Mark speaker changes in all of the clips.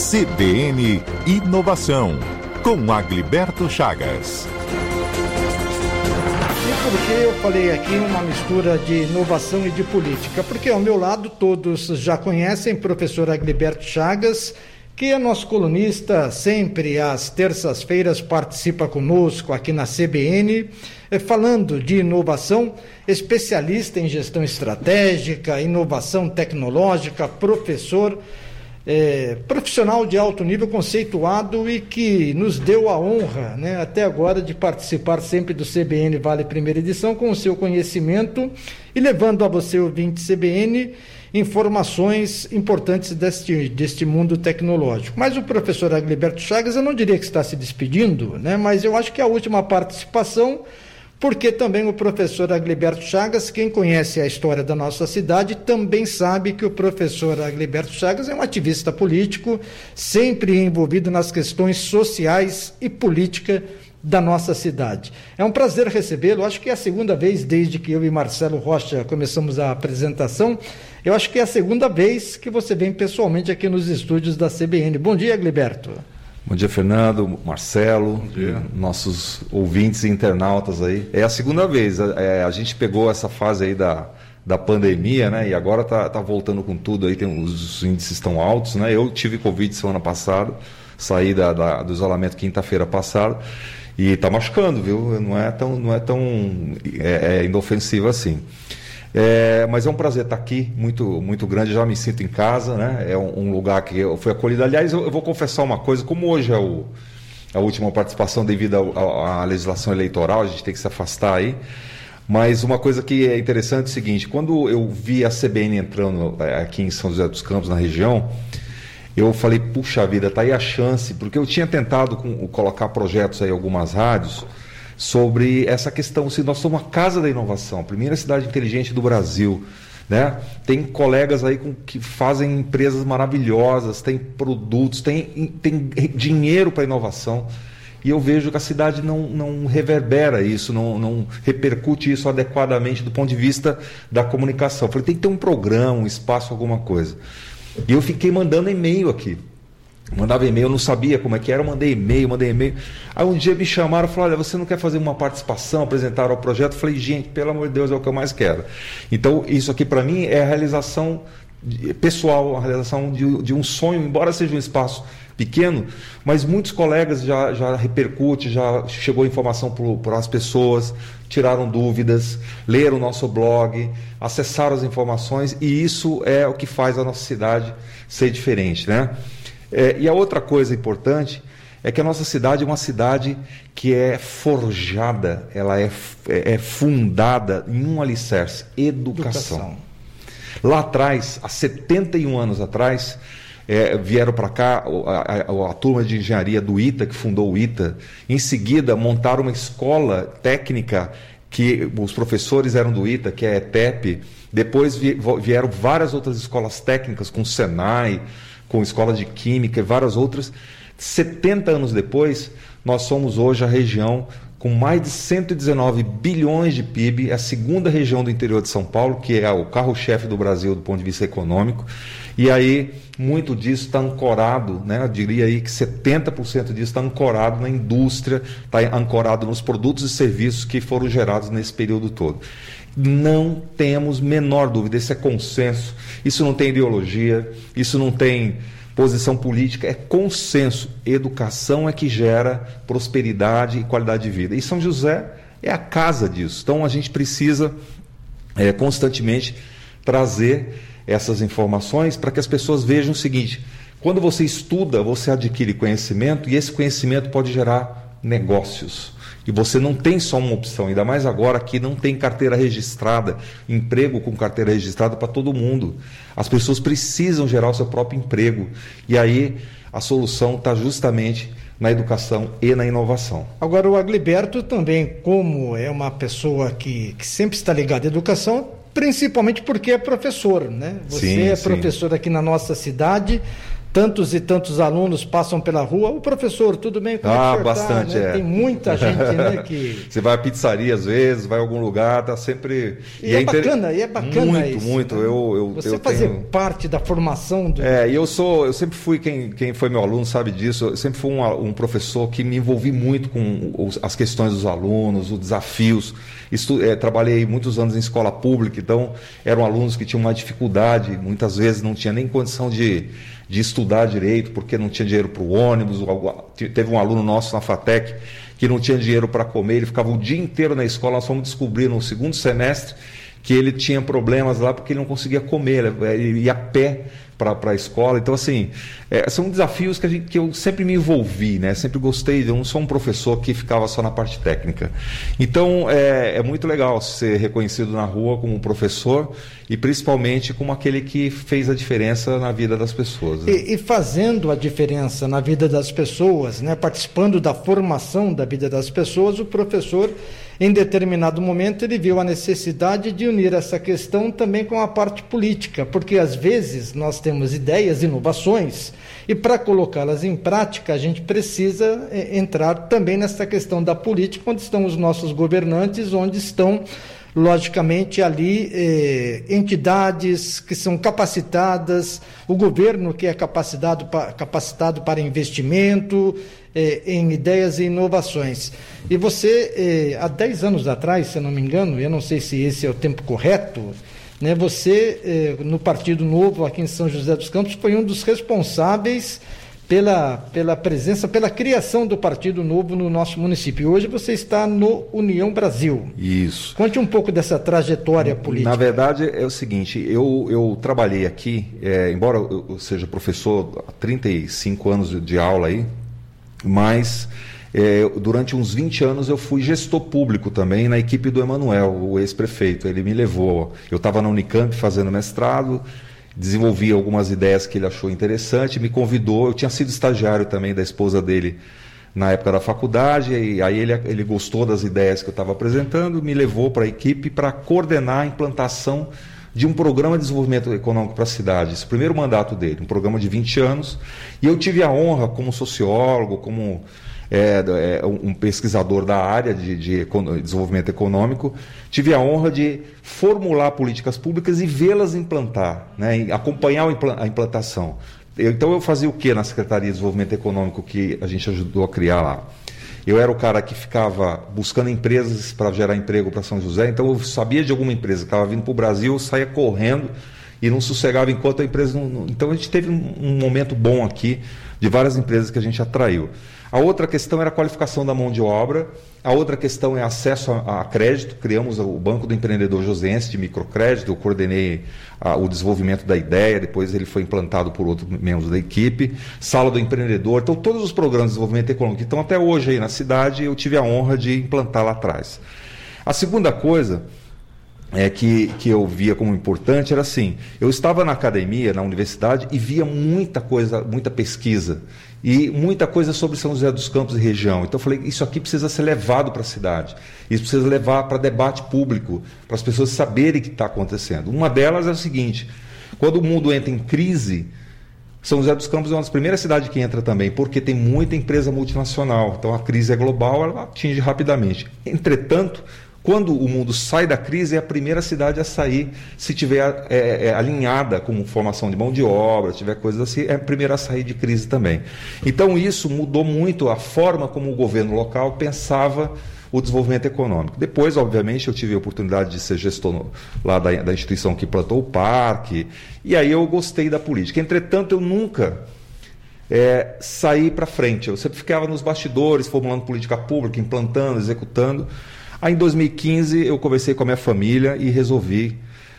Speaker 1: CBN Inovação, com Agliberto Chagas.
Speaker 2: E por que eu falei aqui uma mistura de inovação e de política? Porque ao meu lado todos já conhecem o professor Agliberto Chagas, que é nosso colunista, sempre às terças-feiras participa conosco aqui na CBN, falando de inovação, especialista em gestão estratégica, inovação tecnológica, professor, profissional de alto nível, conceituado e que nos deu a honra, né, até agora, de participar sempre do CBN Vale Primeira Edição com o seu conhecimento e levando a você, ouvinte CBN, informações importantes deste mundo tecnológico. Mas o professor Agliberto Chagas, eu não diria que está se despedindo, né? Mas eu acho que a última participação, porque também o professor Agliberto Chagas, quem conhece a história da nossa cidade, também sabe que o professor Agliberto Chagas é um ativista político, sempre envolvido nas questões sociais e política da nossa cidade. É um prazer recebê-lo, acho que é a segunda vez desde que eu e Marcelo Rocha começamos a apresentação, eu acho que é a segunda vez que você vem pessoalmente aqui nos estúdios da CBN. Bom dia, Agliberto.
Speaker 3: Bom dia, Fernando, Marcelo, nossos ouvintes e internautas aí. É a segunda vez, a gente pegou essa fase aí da pandemia, né, e agora tá voltando com tudo aí, os índices estão altos, né, eu tive Covid semana passada, saí do isolamento quinta-feira passada, e tá machucando, viu? Não é tão inofensivo assim. Mas é um prazer estar aqui, muito, muito grande, já me sinto em casa, né? É um lugar que eu fui acolhido. Aliás, eu vou confessar uma coisa, como hoje é a última participação devido à legislação eleitoral, a gente tem que se afastar aí, mas uma coisa que é interessante é o seguinte, quando eu vi a CBN entrando aqui em São José dos Campos, na região, eu falei, puxa vida, tá aí a chance, porque eu tinha tentado colocar projetos aí em algumas rádios sobre essa questão, se nós somos a casa da inovação, a primeira cidade inteligente do Brasil, né? Tem colegas aí que fazem empresas maravilhosas, tem produtos, tem dinheiro para inovação, e eu vejo que a cidade não reverbera isso, não repercute isso adequadamente do ponto de vista da comunicação. Eu falei, tem que ter um programa, um espaço, alguma coisa. E eu fiquei mandando e-mail aqui. Mandava e-mail, eu não sabia como é que era, eu mandei e-mail. Aí um dia me chamaram e falaram, olha, você não quer fazer uma participação, apresentar o projeto? Eu falei, gente, pelo amor de Deus, é o que eu mais quero. Então, isso aqui para mim é a realização pessoal, a realização de um sonho, embora seja um espaço pequeno, mas muitos colegas já repercute, já chegou informação para as pessoas, tiraram dúvidas, leram o nosso blog, acessaram as informações, e isso é o que faz a nossa cidade ser diferente, né? E a outra coisa importante é que a nossa cidade é uma cidade que é forjada, ela é fundada em um alicerce, educação. Lá atrás, há 71 anos atrás, vieram para cá a turma de engenharia do ITA, que fundou o ITA. Em seguida, montaram uma escola técnica, que os professores eram do ITA, que é a ETEP. Depois vieram várias outras escolas técnicas, com o Senai, com escola de Química e várias outras. 70 anos depois, nós somos hoje a região com mais de 119 bilhões de PIB, é a segunda região do interior de São Paulo, que é o carro-chefe do Brasil do ponto de vista econômico, e aí muito disso está ancorado, né? Eu diria aí que 70% disso está ancorado na indústria, está ancorado nos produtos e serviços que foram gerados nesse período todo. Não temos menor dúvida, esse é consenso, isso não tem ideologia, isso não tem posição política, é consenso. Educação é que gera prosperidade e qualidade de vida. E São José é a casa disso. Então a gente precisa constantemente trazer essas informações para que as pessoas vejam o seguinte: quando você estuda, você adquire conhecimento, e esse conhecimento pode gerar negócios. E você não tem só uma opção, ainda mais agora que não tem carteira registrada, emprego com carteira registrada para todo mundo. As pessoas precisam gerar o seu próprio emprego. E aí a solução está justamente na educação e na inovação.
Speaker 2: Agora, o Agliberto também, como é uma pessoa que sempre está ligada à educação, principalmente porque é professor, né? Você é professor aqui na nossa cidade, tantos e tantos alunos passam pela rua. O professor, tudo bem? Como é que o senhor
Speaker 3: bastante,
Speaker 2: tá, né?
Speaker 3: é.
Speaker 2: Tem muita gente, né, que...
Speaker 3: Você vai à pizzaria às vezes, vai a algum lugar, tá sempre...
Speaker 2: E é bacana
Speaker 3: muito,
Speaker 2: isso.
Speaker 3: Muito,
Speaker 2: né? Você fazer parte da formação do...
Speaker 3: E eu sempre fui, quem foi meu aluno sabe disso, eu sempre fui um professor que me envolvi muito com as questões dos alunos, os desafios. Trabalhei muitos anos em escola pública, então eram alunos que tinham uma dificuldade, muitas vezes não tinha nem condição de estudar direito, porque não tinha dinheiro para o ônibus. Teve um aluno nosso na FATEC que não tinha dinheiro para comer, ele ficava o dia inteiro na escola. Nós fomos descobrir no segundo semestre que ele tinha problemas lá porque ele não conseguia comer, ele ia a pé para a escola. Então, assim, são desafios que eu sempre me envolvi, né? Sempre gostei. Eu não sou um professor que ficava só na parte técnica. Então, é muito legal ser reconhecido na rua como um professor e principalmente como aquele que fez a diferença na vida das pessoas. Né?
Speaker 2: E fazendo a diferença na vida das pessoas, né? Participando da formação da vida das pessoas, o professor, em determinado momento, ele viu a necessidade de unir essa questão também com a parte política, porque às vezes nós temos ideias, inovações, e para colocá-las em prática a gente precisa entrar também nessa questão da política, onde estão os nossos governantes, onde estão, logicamente, ali entidades que são capacitadas, o governo que é capacitado para investimento, em ideias e inovações. E você, há 10 anos atrás, se eu não me engano, eu não sei se esse é o tempo correto, né, você, no Partido Novo, aqui em São José dos Campos, foi um dos responsáveis pela presença, pela criação do Partido Novo no nosso município. E hoje você está no União Brasil.
Speaker 3: Isso.
Speaker 2: Conte um pouco dessa trajetória política.
Speaker 3: Na verdade, é o seguinte, eu trabalhei aqui, embora eu seja professor há 35 anos de aula aí, mas durante uns 20 anos eu fui gestor público também na equipe do Emanuel, o ex-prefeito. Ele me levou, eu estava na Unicamp fazendo mestrado, desenvolvi algumas ideias que ele achou interessante, me convidou. Eu tinha sido estagiário também da esposa dele na época da faculdade, e aí ele gostou das ideias que eu estava apresentando, me levou para a equipe para coordenar a implantação de um programa de desenvolvimento econômico para a cidade. Esse primeiro mandato dele, um programa de 20 anos, e eu tive a honra, como sociólogo, como um pesquisador da área de desenvolvimento econômico, tive a honra de formular políticas públicas e vê-las implantar, né, acompanhar a implantação. Então eu fazia o que na Secretaria de Desenvolvimento Econômico que a gente ajudou a criar lá? Eu era o cara que ficava buscando empresas para gerar emprego para São José, então eu sabia de alguma empresa que estava vindo para o Brasil, eu saía correndo e não sossegava enquanto a empresa não... Então a gente teve um momento bom aqui de várias empresas que a gente atraiu. A outra questão era a qualificação da mão de obra, a outra questão é acesso a crédito. Criamos o Banco do Empreendedor Joseense de microcrédito, eu coordenei o desenvolvimento da ideia, depois ele foi implantado por outros membros da equipe, Sala do Empreendedor. Então todos os programas de desenvolvimento econômico que estão até hoje aí na cidade, eu tive a honra de implantar lá atrás. A segunda coisa que eu via como importante era assim, eu estava na academia, na universidade, e via muita coisa, muita pesquisa, e muita coisa sobre São José dos Campos e região. Então eu falei, isso aqui precisa ser levado para a cidade, isso precisa levar para debate público, para as pessoas saberem o que está acontecendo. Uma delas é o seguinte, quando o mundo entra em crise, São José dos Campos é uma das primeiras cidades que entra também, porque tem muita empresa multinacional, então a crise é global, ela atinge rapidamente. Entretanto, quando o mundo sai da crise, é a primeira cidade a sair, se tiver alinhada com formação de mão de obra, tiver coisas assim, é a primeira a sair de crise também. Então isso mudou muito a forma como o governo local pensava o desenvolvimento econômico. Depois, obviamente, eu tive a oportunidade de ser gestor lá da instituição que plantou o parque, e aí eu gostei da política. Entretanto, eu nunca saí para frente, eu sempre ficava nos bastidores, formulando política pública, implantando, executando. Aí em 2015 eu conversei com a minha família e resolvi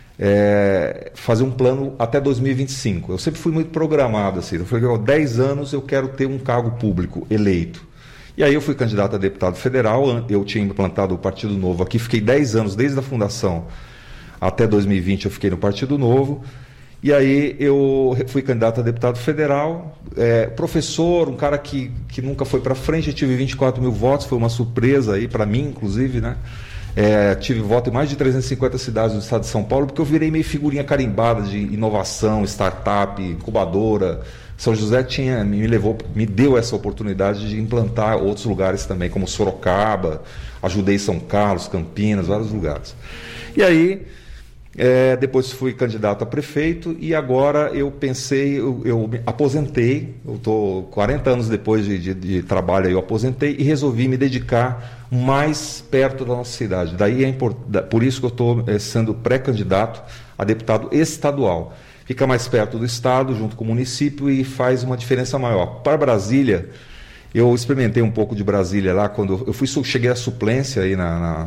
Speaker 3: fazer um plano até 2025. Eu sempre fui muito programado assim. Eu falei, 10 anos eu quero ter um cargo público eleito. E aí eu fui candidato a deputado federal, eu tinha implantado o Partido Novo aqui, fiquei 10 anos, desde a fundação até 2020 eu fiquei no Partido Novo. E aí eu fui candidato a deputado federal, professor, um cara que nunca foi para frente, eu tive 24 mil votos, foi uma surpresa aí para mim, inclusive, né? tive voto em mais de 350 cidades do estado de São Paulo, porque eu virei meio figurinha carimbada de inovação, startup, incubadora. São José me deu essa oportunidade de implantar outros lugares também, como Sorocaba, ajudei São Carlos, Campinas, vários lugares. E aí, depois fui candidato a prefeito e agora eu pensei, eu me aposentei, eu estou 40 anos depois de trabalho, eu aposentei e resolvi me dedicar mais perto da nossa cidade. Daí por isso que eu estou sendo pré-candidato a deputado estadual. Fica mais perto do estado, junto com o município, e faz uma diferença maior. Para Brasília, eu experimentei um pouco de Brasília lá, quando eu cheguei à suplência aí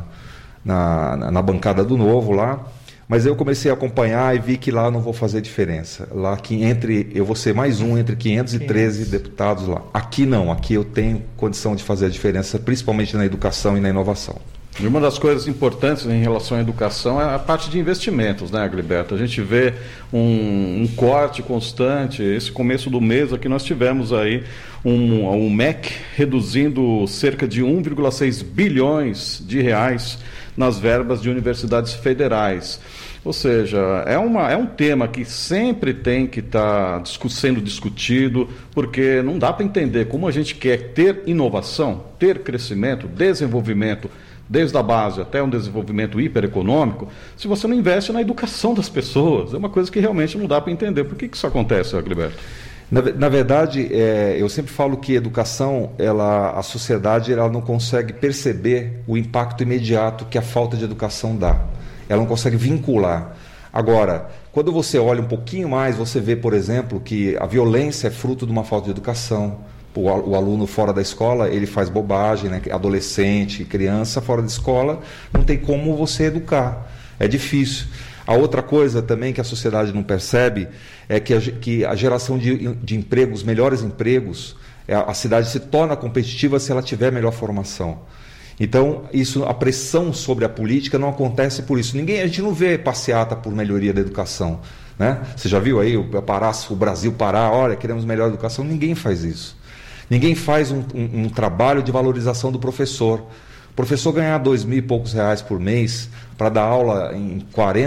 Speaker 3: na bancada do Novo lá, mas eu comecei a acompanhar e vi que lá eu não vou fazer diferença. Lá eu vou ser mais um entre 513 deputados lá. Aqui não, aqui eu tenho condição de fazer a diferença, principalmente na educação e na inovação.
Speaker 4: E uma das coisas importantes em relação à educação é a parte de investimentos, né, Agliberto? A gente vê um corte constante. Esse começo do mês aqui nós tivemos aí um MEC reduzindo cerca de 1,6 bilhões de reais nas verbas de universidades federais. Ou seja, é um tema que sempre tem que estar sendo discutido, porque não dá para entender como a gente quer ter inovação, ter crescimento, desenvolvimento, desde a base até um desenvolvimento hipereconômico, se você não investe na educação das pessoas. É uma coisa que realmente não dá para entender. Por que isso acontece, Agliberto?
Speaker 3: Na verdade, eu sempre falo que educação, a sociedade ela não consegue perceber o impacto imediato que a falta de educação dá. Ela não consegue vincular. Agora, quando você olha um pouquinho mais, você vê, por exemplo, que a violência é fruto de uma falta de educação. O aluno fora da escola, ele faz bobagem, né? Adolescente, criança fora da escola, não tem como você educar. É difícil. A outra coisa também que a sociedade não percebe é que a geração de empregos, melhores empregos, a cidade se torna competitiva se ela tiver melhor formação. Então, a pressão sobre a política não acontece por isso. A gente não vê passeata por melhoria da educação, né? Você já viu aí o Brasil parar, olha, queremos melhor educação? Ninguém faz isso. Ninguém faz um trabalho de valorização do professor. O professor ganhar R$2.000 e poucos por mês para dar aula em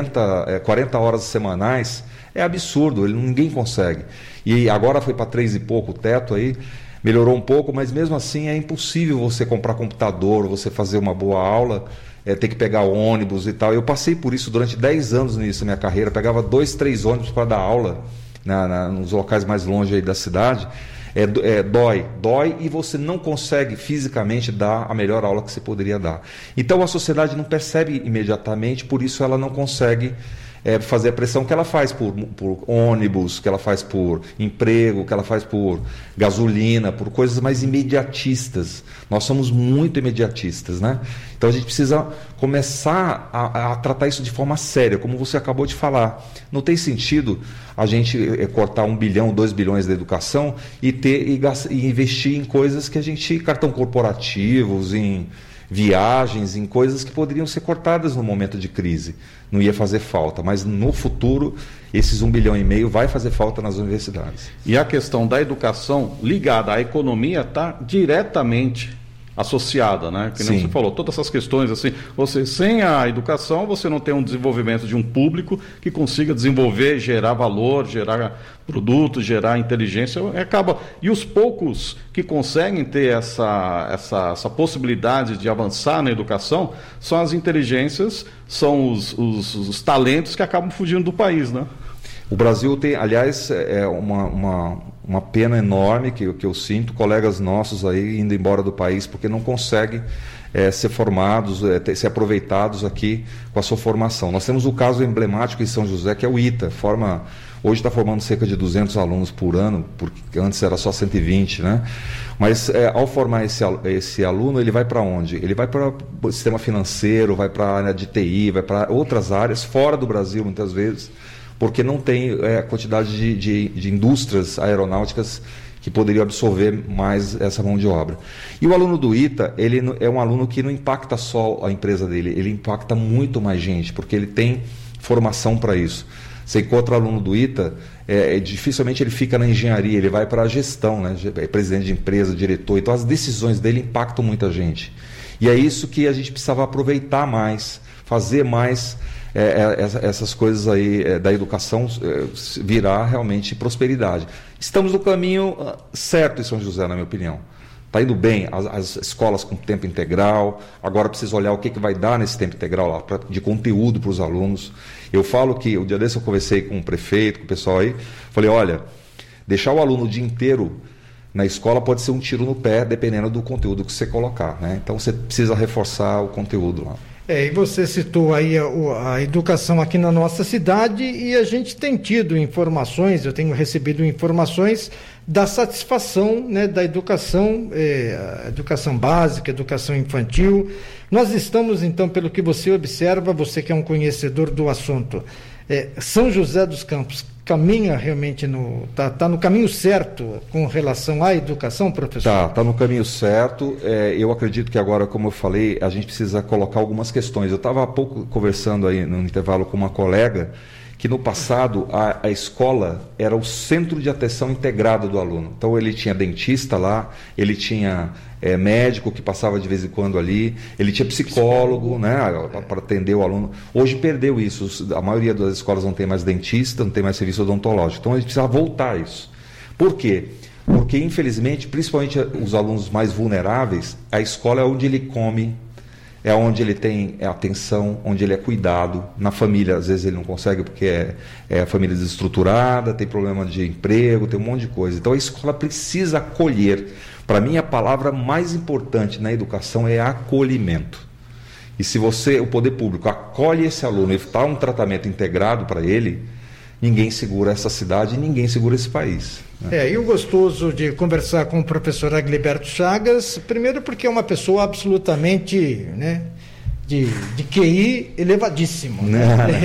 Speaker 3: 40 horas semanais é absurdo, ninguém consegue. E agora foi para 3 e pouco o teto aí, melhorou um pouco, mas mesmo assim é impossível você comprar computador, você fazer uma boa aula, ter que pegar ônibus e tal. Eu passei por isso durante 10 anos no início da minha carreira, pegava 2, 3 ônibus para dar aula nos locais mais longe aí da cidade. Dói e você não consegue fisicamente dar a melhor aula que você poderia dar. Então a sociedade não percebe imediatamente, por isso ela não consegue fazer a pressão que ela faz por ônibus, que ela faz por emprego, que ela faz por gasolina, por coisas mais imediatistas. Nós somos muito imediatistas, né? Então a gente precisa começar a tratar isso de forma séria, como você acabou de falar. Não tem sentido a gente cortar 1 bilhão, 2 bilhões da educação e investir em coisas que cartão corporativos, em viagens, em coisas que poderiam ser cortadas no momento de crise. Não ia fazer falta, mas no futuro esses 1,5 bilhão vai fazer falta nas universidades.
Speaker 4: E a questão da educação ligada à economia está diretamente associada, né? Que nem você falou, todas essas questões assim, sem a educação você não tem um desenvolvimento de um público que consiga desenvolver, gerar valor, gerar produtos, gerar inteligência, e os poucos que conseguem ter essa possibilidade de avançar na educação são as inteligências, são os talentos que acabam fugindo do país, né?
Speaker 3: O Brasil tem, aliás, uma pena enorme que eu sinto, colegas nossos aí indo embora do país porque não conseguem ser formados, ser aproveitados aqui com a sua formação. Nós temos o caso emblemático em São José, que é o ITA, hoje está formando cerca de 200 alunos por ano, porque antes era só 120, né? Mas ao formar esse aluno, ele vai para onde? Ele vai para o sistema financeiro, vai para a área de TI, vai para outras áreas, fora do Brasil muitas vezes, porque não tem a quantidade de indústrias aeronáuticas que poderiam absorver mais essa mão de obra. E o aluno do ITA, ele é um aluno que não impacta só a empresa dele, ele impacta muito mais gente, porque ele tem formação para isso. Você encontra o aluno do ITA, dificilmente ele fica na engenharia, ele vai para a gestão, né? É presidente de empresa, diretor, então as decisões dele impactam muita gente. E é isso que a gente precisava aproveitar mais, fazer mais essas coisas aí da educação virar realmente prosperidade. Estamos no caminho certo em São José, na minha opinião. Está indo bem, as escolas com tempo integral, agora precisa olhar o que vai dar nesse tempo integral lá, de conteúdo para os alunos. Eu falo que, o dia desse eu conversei com o prefeito, com o pessoal aí, falei, olha, deixar o aluno o dia inteiro na escola pode ser um tiro no pé, dependendo do conteúdo que você colocar, né? Então você precisa reforçar o conteúdo lá.
Speaker 2: E você citou aí a educação aqui na nossa cidade e a gente tem tido informações, eu tenho recebido informações da satisfação, né, da educação, educação básica, educação infantil. Nós estamos, então, pelo que você observa, você que é um conhecedor do assunto, São José dos Campos caminha realmente tá no caminho certo com relação à educação, professor?
Speaker 3: Tá no caminho certo. Eu acredito que agora, como eu falei, a gente precisa colocar algumas questões. Eu estava há pouco conversando aí no intervalo com uma colega que no passado a escola era o centro de atenção integrado do aluno. Então ele tinha dentista lá, ele tinha médico que passava de vez em quando ali, ele tinha psicólogo, né, para atender o aluno. Hoje perdeu isso, a maioria das escolas não tem mais dentista, não tem mais serviço odontológico. Então a gente precisa voltar a isso. Por quê? Porque infelizmente, principalmente os alunos mais vulneráveis, a escola é onde ele come, é onde ele tem atenção, onde ele é cuidado. Na família, às vezes ele não consegue porque é a família desestruturada, tem problema de emprego, tem um monte de coisa. Então a escola precisa acolher. Para mim, a palavra mais importante na educação é acolhimento. E se o poder público acolhe esse aluno e dá um tratamento integrado para ele, ninguém segura essa cidade e ninguém segura esse país.
Speaker 2: E o gostoso de conversar com o professor Agliberto Chagas, primeiro porque é uma pessoa absolutamente, né, de QI elevadíssimo. Né?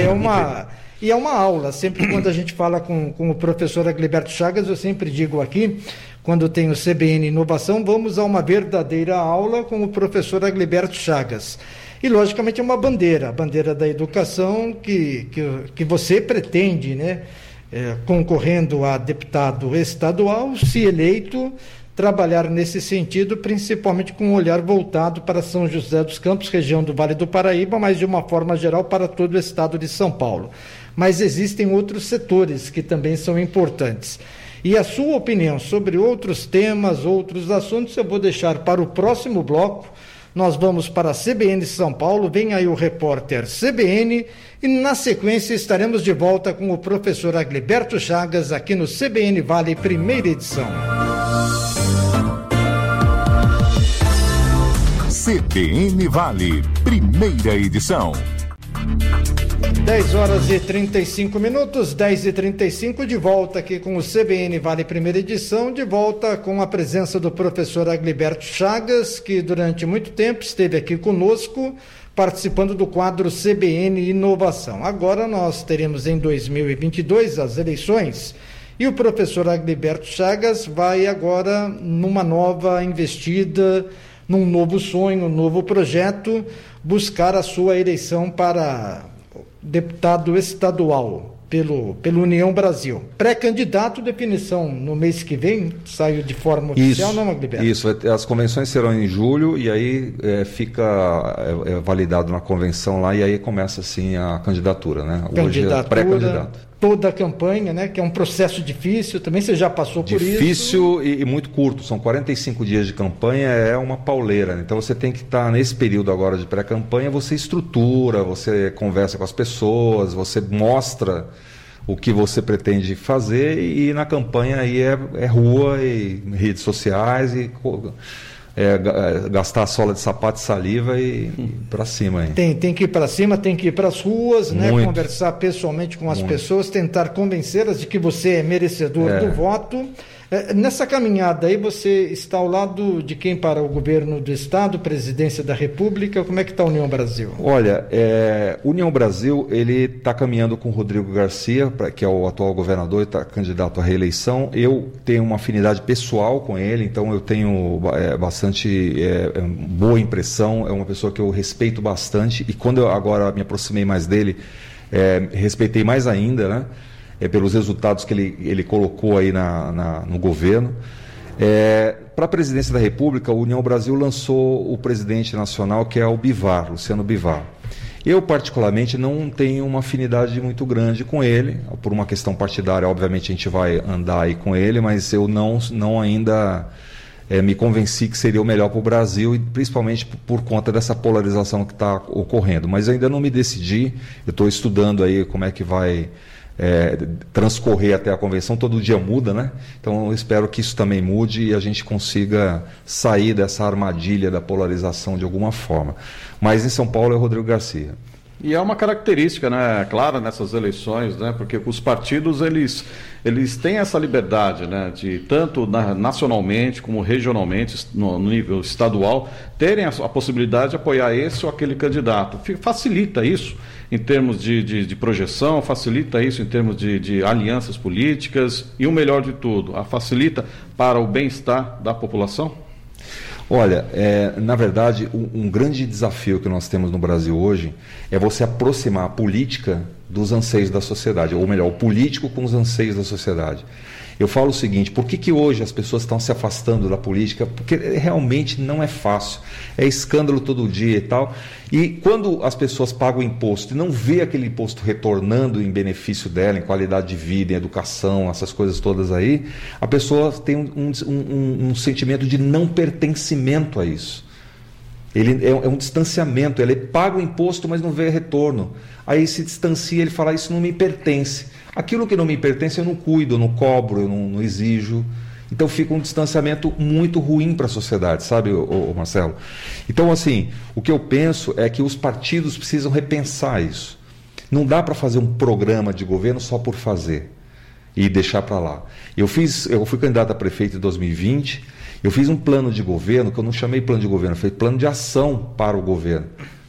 Speaker 2: E é uma aula, sempre quando a gente fala com o professor Agliberto Chagas, eu sempre digo aqui, quando tem o CBN Inovação, vamos a uma verdadeira aula com o professor Agliberto Chagas. E, logicamente, é uma bandeira, a bandeira da educação que você pretende, né, concorrendo a deputado estadual, se eleito, trabalhar nesse sentido, principalmente com um olhar voltado para São José dos Campos, região do Vale do Paraíba, mas de uma forma geral para todo o estado de São Paulo. Mas existem outros setores que também são importantes. E a sua opinião sobre outros temas, outros assuntos, eu vou deixar para o próximo bloco. Nós vamos para a CBN São Paulo, vem aí o repórter CBN e na sequência estaremos de volta com o professor Agliberto Chagas aqui no CBN Vale, primeira edição.
Speaker 1: CBN Vale, primeira edição.
Speaker 2: 10 horas e 35 minutos, 10h35, de volta aqui com o CBN Vale Primeira Edição, de volta com a presença do professor Agliberto Chagas, que durante muito tempo esteve aqui conosco, participando do quadro CBN Inovação. Agora nós teremos em 2022 as eleições e o professor Agliberto Chagas vai agora numa nova investida, num novo sonho, um novo projeto, buscar a sua eleição para deputado estadual pelo União Brasil. Pré-candidato, definição no mês que vem, saiu de forma oficial, não, Agliberto?
Speaker 3: Isso, as convenções serão em julho e aí fica validado na convenção lá e aí começa assim a candidatura, né? Hoje é pré-candidato.
Speaker 2: Toda a campanha, né? Que é um processo difícil, também você já passou por isso.
Speaker 3: Difícil e muito curto, são 45 dias de campanha, é uma pauleira, né? Então você tem que estar nesse período agora de pré-campanha, você estrutura, você conversa com as pessoas, você mostra o que você pretende fazer e na campanha aí é rua e redes sociais e gastar a sola de sapato e saliva e para cima. Hein?
Speaker 2: Tem que ir para cima, tem que ir para as ruas, né? Conversar pessoalmente com as pessoas, tentar convencê-las de que você é merecedor do voto. Nessa caminhada aí, você está ao lado de quem para o governo do Estado, presidência da República? Como é que está a União Brasil?
Speaker 3: Olha, União Brasil, ele está caminhando com o Rodrigo Garcia, que é o atual governador e está candidato à reeleição. Eu tenho uma afinidade pessoal com ele, então eu tenho bastante boa impressão, é uma pessoa que eu respeito bastante e quando eu agora me aproximei mais dele, respeitei mais ainda, né? Pelos resultados que ele colocou aí no governo. Para a presidência da República, a União Brasil lançou o presidente nacional, que é o Bivar, Luciano Bivar. Eu, particularmente, não tenho uma afinidade muito grande com ele. Por uma questão partidária, obviamente, a gente vai andar aí com ele, mas eu não ainda me convenci que seria o melhor para o Brasil, e principalmente por conta dessa polarização que está ocorrendo. Mas ainda não me decidi, eu estou estudando aí como é que vai transcorrer até a convenção. Todo dia muda, né? Então eu espero que isso também mude e a gente consiga sair dessa armadilha da polarização de alguma forma. Mas em São Paulo é o Rodrigo Garcia.
Speaker 4: E é uma característica, né, clara nessas eleições, né, porque os partidos eles têm essa liberdade, né, de tanto nacionalmente como regionalmente, no nível estadual, terem a possibilidade de apoiar esse ou aquele candidato. Facilita isso em termos de projeção, facilita isso em termos de alianças políticas e, o melhor de tudo, facilita para o bem-estar da população?
Speaker 3: Olha, na verdade, um grande desafio que nós temos no Brasil hoje é você aproximar a política dos anseios da sociedade, ou melhor, o político com os anseios da sociedade. Eu falo o seguinte, por que hoje as pessoas estão se afastando da política? Porque realmente não é fácil, é escândalo todo dia e tal. E quando as pessoas pagam imposto e não vê aquele imposto retornando em benefício dela, em qualidade de vida, em educação, essas coisas todas aí, a pessoa tem um sentimento de não pertencimento a isso. Ele é um distanciamento, ele paga o imposto, mas não vê retorno. Aí se distancia, ele fala, isso não me pertence. Aquilo que não me pertence eu não cuido, eu não cobro, eu não exijo. Então fica um distanciamento muito ruim para a sociedade, sabe, Marcelo? Então, assim, o que eu penso é que os partidos precisam repensar isso. Não dá para fazer um programa de governo só por fazer e deixar para lá. Eu fui candidato a prefeito em 2020, eu fiz um plano de governo, que eu não chamei plano de governo, foi plano de ação para o governo.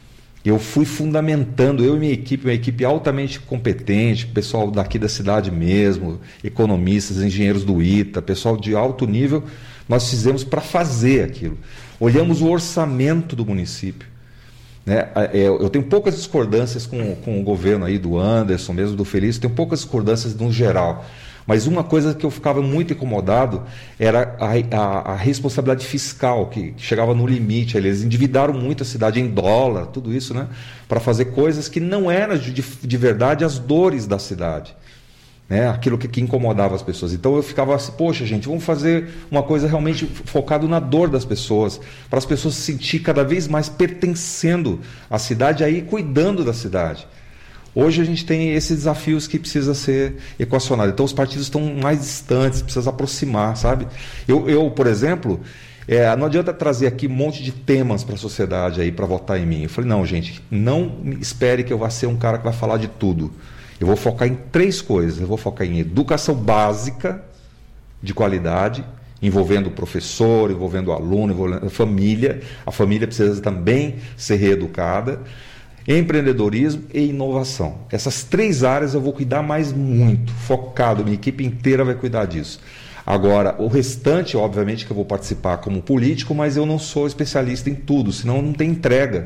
Speaker 3: Eu fui fundamentando, eu e minha equipe altamente competente, pessoal daqui da cidade mesmo, economistas, engenheiros do ITA, pessoal de alto nível, nós fizemos para fazer aquilo. Olhamos o orçamento do município. Né? Eu tenho poucas discordâncias com o governo aí, do Anderson, mesmo do Felício, tenho poucas discordâncias no geral. Mas uma coisa que eu ficava muito incomodado era a responsabilidade fiscal, que chegava no limite. Eles endividaram muito a cidade em dólar, tudo isso, né, para fazer coisas que não eram de verdade as dores da cidade, né, aquilo que incomodava as pessoas. Então eu ficava assim, poxa gente, vamos fazer uma coisa realmente focada na dor das pessoas, para as pessoas se sentir cada vez mais pertencendo à cidade, aí cuidando da cidade. Hoje a gente tem esses desafios que precisa ser equacionado. Então os partidos estão mais distantes, precisa aproximar, sabe? Eu, por exemplo, não adianta trazer aqui um monte de temas para a sociedade aí para votar em mim. Eu falei, não, gente, não espere que eu vá ser um cara que vai falar de tudo. Eu vou focar em 3 coisas. Eu vou focar em educação básica de qualidade, envolvendo o professor, envolvendo o aluno, envolvendo a família. A família precisa também ser reeducada. Empreendedorismo e inovação. Essas 3 áreas eu vou cuidar mais muito, focado, minha equipe inteira vai cuidar disso. Agora, o restante, obviamente que eu vou participar como político, mas eu não sou especialista em tudo, senão não tem entrega.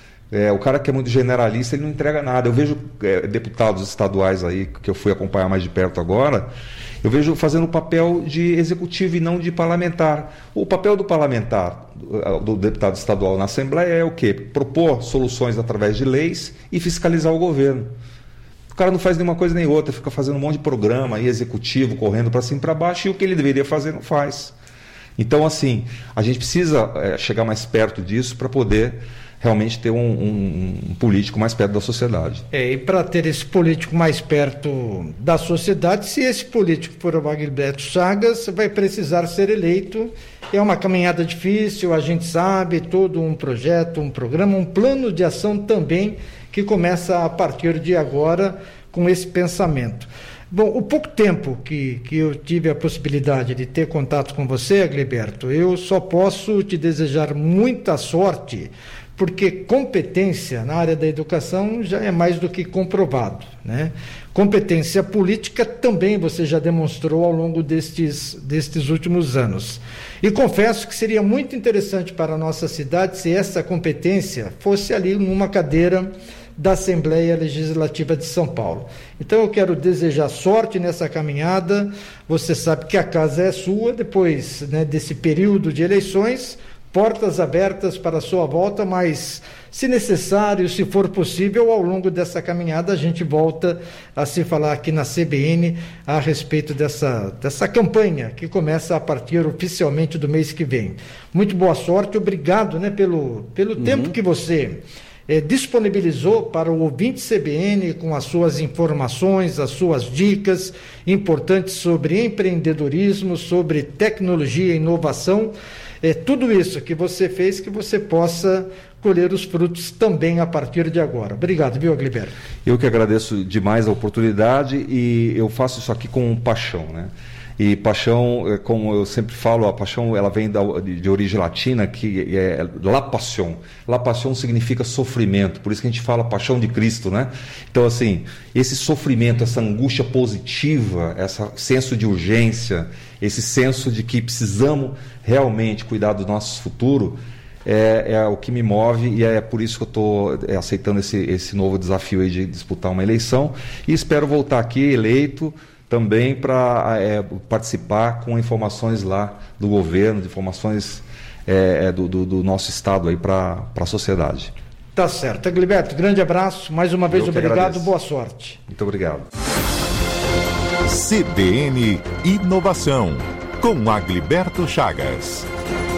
Speaker 3: O cara que é muito generalista, ele não entrega nada. Eu vejo deputados estaduais aí, que eu fui acompanhar mais de perto agora, eu vejo fazendo o papel de executivo e não de parlamentar. O papel do parlamentar, do deputado estadual na Assembleia é o quê? Propor soluções através de leis e fiscalizar o governo. O cara não faz nenhuma coisa nem outra, fica fazendo um monte de programa aí, executivo, correndo para cima e para baixo, e o que ele deveria fazer não faz. Então, assim, a gente precisa chegar mais perto disso para poder realmente ter um político mais perto da sociedade.
Speaker 2: E para ter esse político mais perto da sociedade, se esse político for o Agilberto Chagas, vai precisar ser eleito. É uma caminhada difícil, a gente sabe, todo um projeto, um programa, um plano de ação também, que começa a partir de agora com esse pensamento. Bom, o pouco tempo que eu tive a possibilidade de ter contato com você, Agilberto, eu só posso te desejar muita sorte, porque competência na área da educação já é mais do que comprovado, né? Competência política também você já demonstrou ao longo destes últimos anos. E confesso que seria muito interessante para a nossa cidade se essa competência fosse ali numa cadeira da Assembleia Legislativa de São Paulo. Então eu quero desejar sorte nessa caminhada. Você sabe que a casa é sua, depois, né, desse período de eleições, portas abertas para a sua volta, mas se necessário, se for possível, ao longo dessa caminhada a gente volta a se falar aqui na CBN a respeito dessa campanha que começa a partir oficialmente do mês que vem. Muito boa sorte, obrigado, né, pelo tempo que você disponibilizou para o ouvinte CBN com as suas informações, as suas dicas importantes sobre empreendedorismo, sobre tecnologia e inovação. Tudo isso que você fez, que você possa colher os frutos também a partir de agora. Obrigado, viu, Agliberto?
Speaker 3: Eu que agradeço demais a oportunidade e eu faço isso aqui com paixão, né? E paixão, como eu sempre falo, a paixão ela vem de origem latina, que é la passion. La passion significa sofrimento, por isso que a gente fala paixão de Cristo, né? Então, assim, esse sofrimento, essa angústia positiva, esse senso de urgência, esse senso de que precisamos realmente cuidar do nosso futuro, é o que me move e é por isso que eu estou aceitando esse novo desafio aí de disputar uma eleição e espero voltar aqui eleito também para participar com informações lá do governo, de informações do nosso estado aí para a sociedade.
Speaker 2: Tá certo. Agliberto, grande abraço, mais uma vez obrigado, agradeço. Boa sorte.
Speaker 3: Muito obrigado.
Speaker 1: CBN Inovação, com Agliberto Chagas.